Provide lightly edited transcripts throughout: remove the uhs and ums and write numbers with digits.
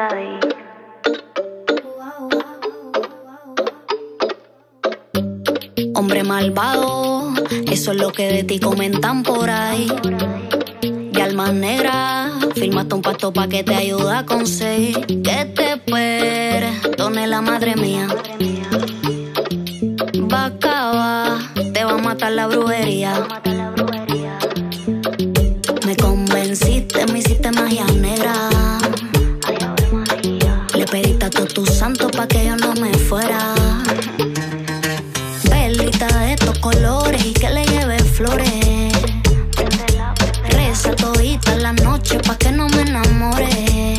Hombre malvado, eso es lo que de ti comentan por ahí. De alma negra, firmaste un pacto pa' que te ayude a conseguir que te perdone la madre mía. Va a acabar, te va a matar la brujería. Me convenciste, me hiciste magia negra. Le pediste a todos tus santos pa' que yo no me fuera. Velita de estos colores y que le lleve flores. Reza todita en la noche pa' que no me enamore.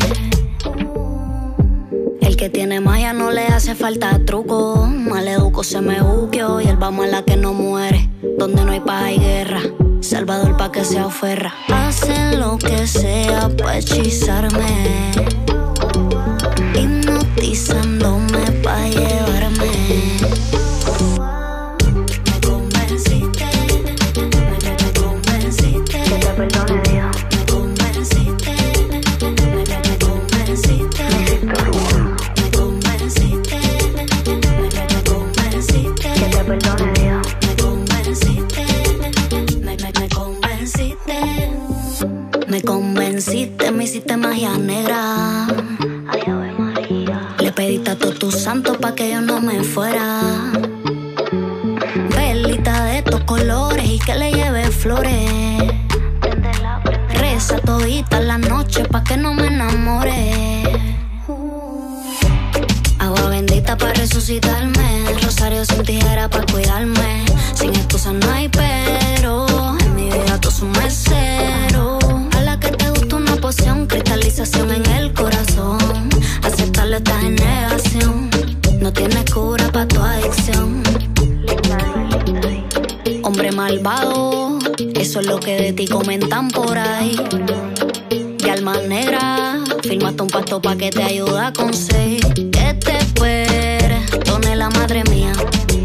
El que tiene magia no le hace falta truco. Maleduco se me buqueó y él va mala que no muere. Donde no hay paz y guerra, Salvador pa' que se aferra. Hacen lo que sea pa' hechizarme, hipnotizándome pa' llevarme. Me convenciste, me convenciste. Que te perdone Dios. Me convenciste, me convenciste. Me convenciste, me convenciste. Que te perdone Dios. Me convenciste, me convenciste. Me convenciste, me hiciste magia negra. Ay, Ave María. Le pediste a todos tus santos pa' que yo no me fuera. Velita de estos colores y que le lleve flores. Reza todita en la noche pa' que no me enamore. Agua bendita pa' resucitarme. Rosario sin tijera pa' cuidarme. Sin excusa no hay pero. En mi vida tú sos un mesero. A la que te gusta una poción, cristalización en el corazón. Aceptarlo estás en negación. No tienes cura pa' tu adicción. Hombre malvado, eso es lo que de ti comentan por ahí. De alma negra, firmaste un pacto pa' que te ayude a conseguir que te perdone la madre mía.